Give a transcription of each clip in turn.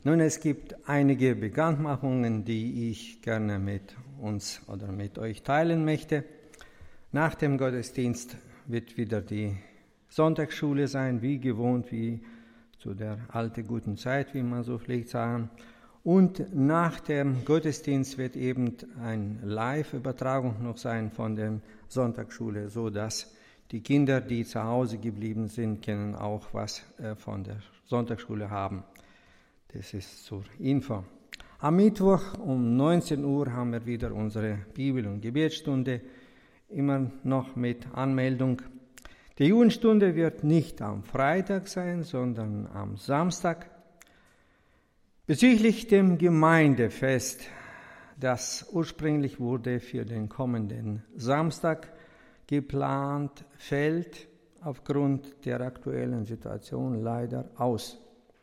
Nun, es gibt einige Bekanntmachungen, die ich gerne mit uns oder mit euch teilen möchte. Nach dem Gottesdienst wird wieder die Sonntagsschule sein, wie gewohnt, wie zu der alten guten Zeit, wie man so pflegt sagen. Und nach dem Gottesdienst wird eben eine Live-Übertragung noch sein von der Sonntagsschule, so dass die Kinder, die zu Hause geblieben sind, können auch was von der Sonntagsschule haben. Das ist zur Info. Am Mittwoch um 19 Uhr haben wir wieder unsere Bibel- und Gebetsstunde, immer noch mit Anmeldung. Die Jugendstunde wird nicht am Freitag sein, sondern am Samstag. Bezüglich dem Gemeindefest, das ursprünglich wurde für den kommenden Samstag geplant, fällt aufgrund der aktuellen Situation leider aus.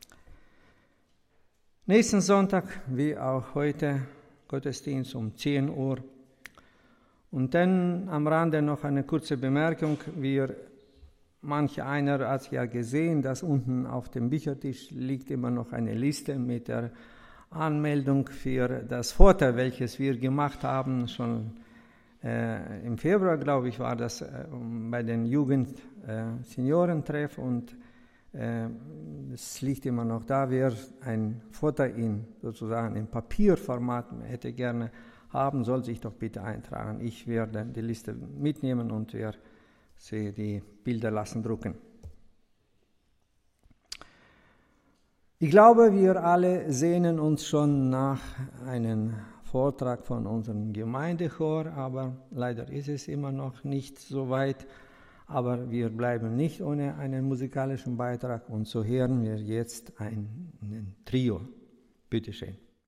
Nächsten Sonntag, wie auch heute, Gottesdienst um 10 Uhr. Und dann am Rande noch eine kurze Bemerkung. Manch einer hat ja gesehen, dass unten auf dem Büchertisch liegt immer noch eine Liste mit der Anmeldung für das Foto, welches wir gemacht haben. Schon im Februar, glaube ich, war das bei den Jugend-Seniorentreff und es liegt immer noch da. Wer ein Foto sozusagen in Papierformat hätte gerne haben, soll sich doch bitte eintragen. Ich werde die Liste mitnehmen und Sie die Bilder lassen drucken. Ich glaube, wir alle sehnen uns schon nach einem Vortrag von unserem Gemeindechor, aber leider ist es immer noch nicht so weit. Aber wir bleiben nicht ohne einen musikalischen Beitrag und so hören wir jetzt ein Trio. Bitte schön.